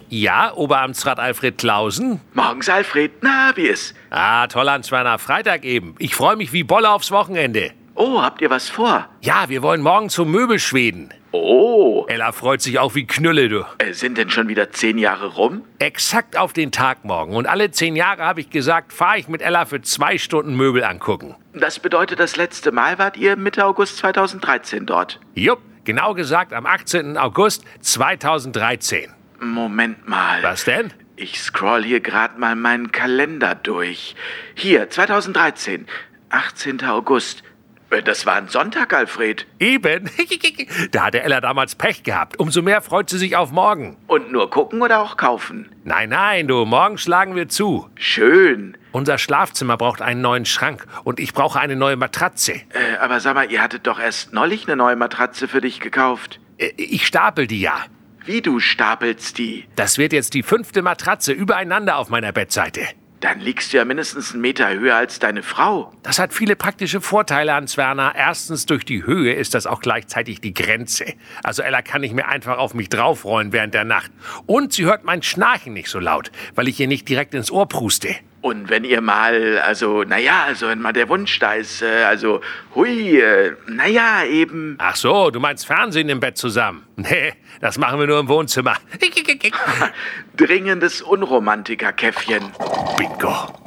Ja, Oberamtsrat Alfred Clausen. Morgens, Alfred. Na, wie ist? Toll, Hans-Werner. Freitag eben. Ich freue mich wie Bolle aufs Wochenende. Oh, habt ihr was vor? Ja, wir wollen morgen zum Möbelschweden. Oh. Ella freut sich auch wie Knülle, du. Sind denn schon wieder 10 Jahre rum? Exakt auf den Tag morgen. Und alle 10 Jahre habe ich gesagt, fahre ich mit Ella für 2 Stunden Möbel angucken. Das bedeutet, das letzte Mal wart ihr Mitte August 2013 dort. Jupp, genau gesagt am 18. August 2013. Moment mal. Was denn? Ich scroll hier gerade mal meinen Kalender durch. Hier, 2013, 18. August. Das war ein Sonntag, Alfred. Eben. Da hatte Ella damals Pech gehabt. Umso mehr freut sie sich auf morgen. Und nur gucken oder auch kaufen? Nein, du, morgen schlagen wir zu. Schön. Unser Schlafzimmer braucht einen neuen Schrank und ich brauche eine neue Matratze. Aber sag mal, ihr hattet doch erst neulich eine neue Matratze für dich gekauft. Ich stapel die ja. Wie, du stapelst die? Das wird jetzt die 5. Matratze übereinander auf meiner Bettseite. Dann liegst du ja mindestens 1 Meter höher als deine Frau. Das hat viele praktische Vorteile, Hans-Werner. Erstens, durch die Höhe ist das auch gleichzeitig die Grenze. Also Ella kann nicht mehr einfach auf mich draufrollen während der Nacht. Und sie hört mein Schnarchen nicht so laut, weil ich ihr nicht direkt ins Ohr pruste. Und wenn ihr mal, wenn mal der Wunsch da ist, eben. Ach so, du meinst Fernsehen im Bett zusammen? Nee, das machen wir nur im Wohnzimmer. Dringendes Unromantiker-Käffchen. Bingo.